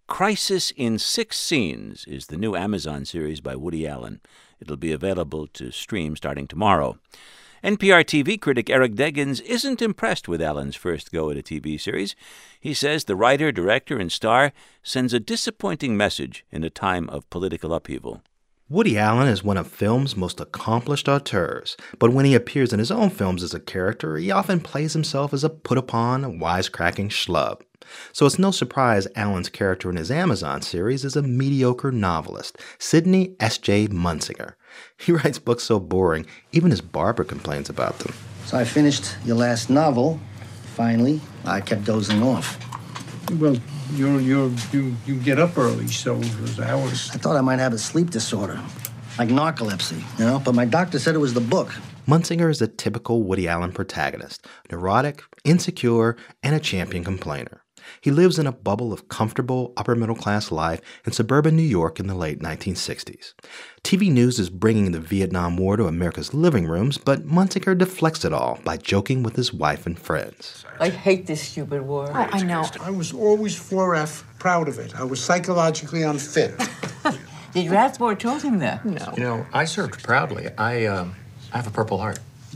Crisis in Six Scenes is the new Amazon series by Woody Allen. It'll be available to stream starting tomorrow. NPR TV critic Eric Deggans isn't impressed with Allen's first go at a TV series. He says the writer, director, and star sends a disappointing message in a time of political upheaval. Woody Allen is one of film's most accomplished auteurs, but when he appears in his own films as a character, he often plays himself as a put-upon, wisecracking schlub. So it's no surprise Allen's character in his Amazon series is a mediocre novelist, Sidney S.J. Munsinger. He writes books so boring, even his barber complains about them. So I finished your last novel. Finally, I kept dozing off. Well, you get up early, so those hours. I thought I might have a sleep disorder, like narcolepsy, but my doctor said it was the book. Munsinger is a typical Woody Allen protagonist, neurotic, insecure, and a champion complainer. He lives in a bubble of comfortable, upper-middle-class life in suburban New York in the late 1960s. TV news is bringing the Vietnam War to America's living rooms, but Munsinger deflects it all by joking with his wife and friends. I hate this stupid war. I know. I was always 4F, proud of it. I was psychologically unfit. Did Rathbore told him that? No. I served proudly. I have a Purple Heart.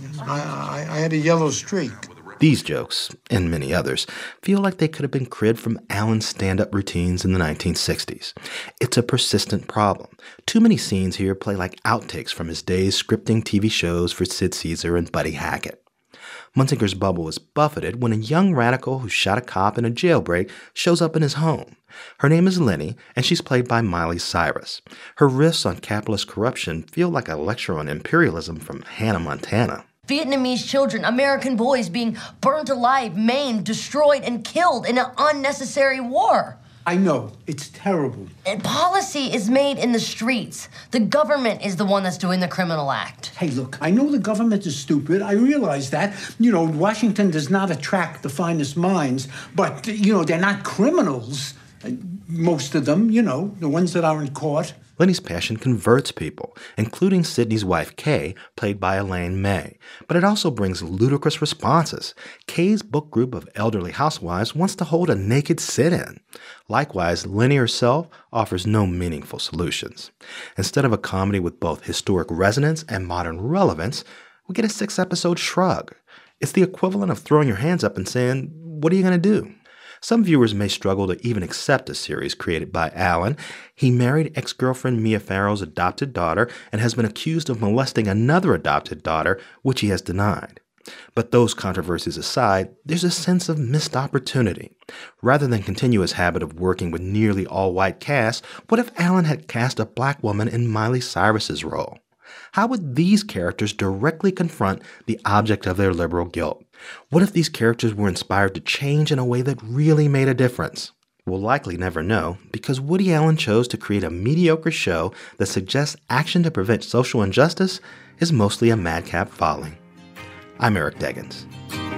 I had a yellow streak. These jokes, and many others, feel like they could have been cribbed from Allen's stand-up routines in the 1960s. It's a persistent problem. Too many scenes here play like outtakes from his days scripting TV shows for Sid Caesar and Buddy Hackett. Munsinger's bubble is buffeted when a young radical who shot a cop in a jailbreak shows up in his home. Her name is Lenny, and she's played by Miley Cyrus. Her riffs on capitalist corruption feel like a lecture on imperialism from Hannah Montana. Vietnamese children, American boys being burnt alive, maimed, destroyed, and killed in an unnecessary war. I know. It's terrible. And policy is made in the streets. The government is the one that's doing the criminal act. Hey, look, I know the government is stupid. I realize that. Washington does not attract the finest minds, but, they're not criminals. Most of them, the ones that are in court. Lenny's passion converts people, including Sidney's wife, Kay, played by Elaine May. But it also brings ludicrous responses. Kay's book group of elderly housewives wants to hold a naked sit-in. Likewise, Lenny herself offers no meaningful solutions. Instead of a comedy with both historic resonance and modern relevance, we get a 6-episode shrug. It's the equivalent of throwing your hands up and saying, "What are you going to do?" Some viewers may struggle to even accept a series created by Allen. He married ex-girlfriend Mia Farrow's adopted daughter and has been accused of molesting another adopted daughter, which he has denied. But those controversies aside, there's a sense of missed opportunity. Rather than continue his habit of working with nearly all-white casts, what if Allen had cast a black woman in Miley Cyrus's role? How would these characters directly confront the object of their liberal guilt? What if these characters were inspired to change in a way that really made a difference? We'll likely never know, because Woody Allen chose to create a mediocre show that suggests action to prevent social injustice is mostly a madcap folly. I'm Eric Deggans.